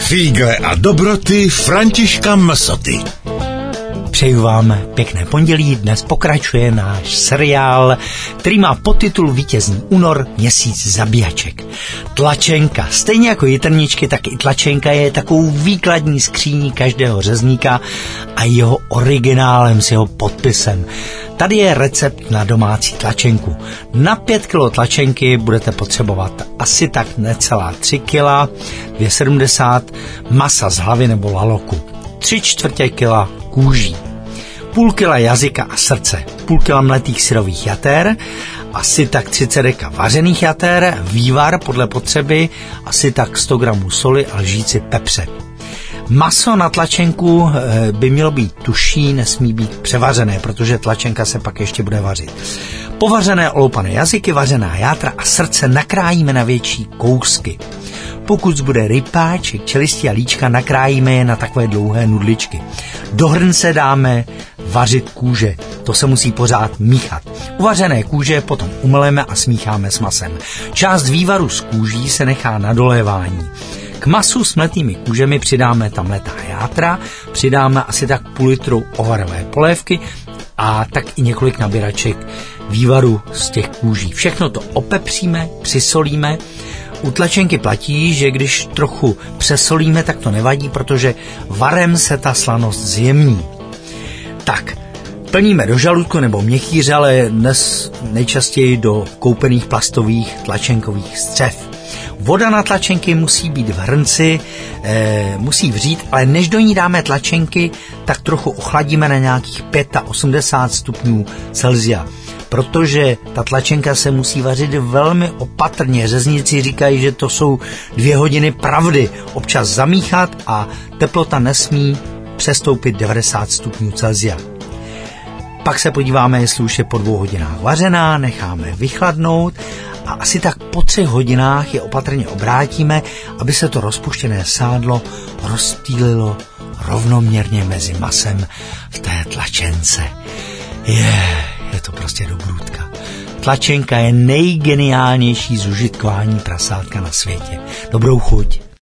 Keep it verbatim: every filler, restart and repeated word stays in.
Fígle a dobroty Františka Msoty. Přeju vám pěkné pondělí, dnes pokračuje náš seriál, který má podtitul Vítězný únor, měsíc zabíjaček. Tlačenka, stejně jako jitrničky, tak i tlačenka je takovou výkladní skříní každého řezníka a jeho originálem s jeho podpisem. Tady je recept na domácí tlačenku. Na pět kilo tlačenky budete potřebovat asi tak necelá tři kila, dvě sedmdesát masa z hlavy nebo laloku, tři čtvrtě kila kůží, půl kila jazyka a srdce, půl kila mletých syrových jater, asi tak třicet deka vařených jater, vývar podle potřeby, asi tak sto gramů soli a lžíci pepře. Maso na tlačenku by mělo být tuší, nesmí být převařené, protože tlačenka se pak ještě bude vařit. Povařené oloupané jazyky, vařená játra a srdce nakrájíme na větší kousky. Pokud zbude rypáček, čelisti a líčka, nakrájíme je na takové dlouhé nudličky. Do hrnce dáme vařit kůže, to se musí pořád míchat. Uvařené kůže potom umeleme a smícháme s masem. Část vývaru z kůží se nechá na dolévání. K masu s mletými kůžemi přidáme tam mletá játra, přidáme asi tak půl litru ovarové polévky a tak i několik nabíraček vývaru z těch kůží. Všechno to opepříme, přisolíme. U tlačenky platí, že když trochu přesolíme, tak to nevadí, protože varem se ta slanost zjemní. Tak, plníme do žaludku nebo měchýře, ale dnes nejčastěji do koupených plastových tlačenkových střev. Voda na tlačenky musí být v hrnci, e, musí vřít, ale než do ní dáme tlačenky, tak trochu ochladíme na nějakých osmdesát pět stupňů Celsia. Protože ta tlačenka se musí vařit velmi opatrně. Řezníci říkají, že to jsou dvě hodiny pravdy. Občas zamíchat a teplota nesmí přestoupit devadesát stupňů Celsia. Pak se podíváme, jestli už je po dvou hodinách vařená, necháme vychladnout a asi tak po třech hodinách je opatrně obrátíme, aby se to rozpuštěné sádlo rozptýlilo rovnoměrně mezi masem v té tlačence. Je, je to prostě dobrůdka. Tlačenka je nejgeniálnější zužitkování prasátka na světě. Dobrou chuť.